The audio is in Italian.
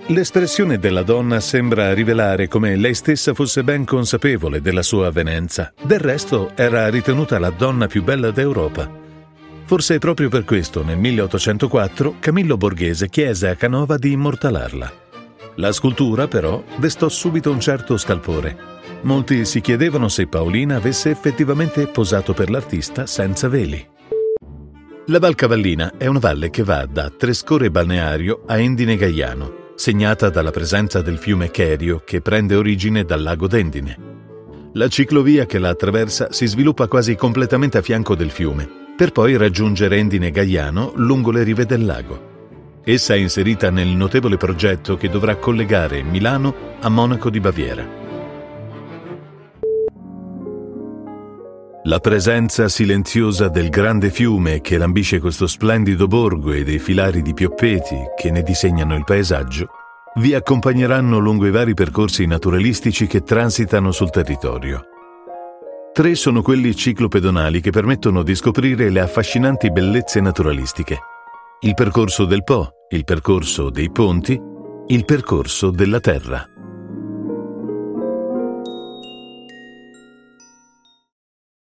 L'espressione della donna sembra rivelare come lei stessa fosse ben consapevole della sua avvenenza. Del resto era ritenuta la donna più bella d'Europa. Forse proprio per questo nel 1804 Camillo Borghese chiese a Canova di immortalarla. La scultura però destò subito un certo scalpore. Molti si chiedevano se Paolina avesse effettivamente posato per l'artista senza veli. La Val Cavallina è una valle che va da Trescore Balneario a Endine Gaiano, segnata dalla presenza del fiume Cherio che prende origine dal lago d'Endine. La ciclovia che la attraversa si sviluppa quasi completamente a fianco del fiume, per poi raggiungere Endine Gaiano lungo le rive del lago. Essa è inserita nel notevole progetto che dovrà collegare Milano a Monaco di Baviera. La presenza silenziosa del grande fiume che lambisce questo splendido borgo e dei filari di pioppeti che ne disegnano il paesaggio vi accompagneranno lungo i vari percorsi naturalistici che transitano sul territorio. 3 sono quelli ciclopedonali che permettono di scoprire le affascinanti bellezze naturalistiche: il percorso del Po, il percorso dei ponti, il percorso della terra.